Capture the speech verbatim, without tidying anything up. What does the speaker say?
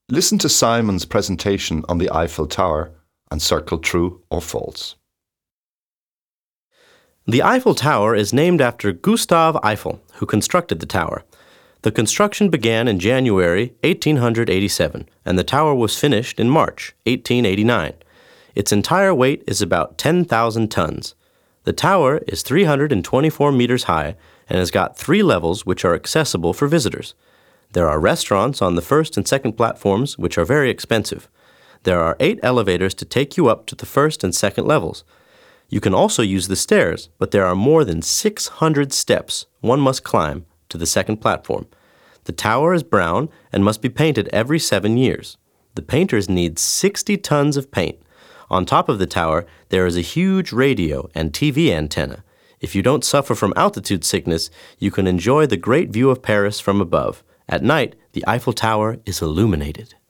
Listen to Simon's presentation on the Eiffel Tower and circle true or false. The Eiffel Tower is named after Gustave Eiffel, who constructed the tower. The construction began in January eighteen eighty-seven, and the tower was finished in March eighteen eighty-nine. Its entire weight is about ten thousand tons. The tower is three hundred twenty-four meters high and has got three levels which are accessible for visitors. There are restaurants on the first and second platforms, which are very expensive. There are eight elevators to take you up to the first and second levels. You can also use the stairs, but there are more than six hundred steps one must climb to the second platform. The tower is brown and must be painted every seven years. The painters need sixty tons of paint. On top of the tower, there is a huge radio and T V antenna. If you don't suffer from altitude sickness, you can enjoy the great view of Paris from above. At night, the Eiffel Tower is illuminated.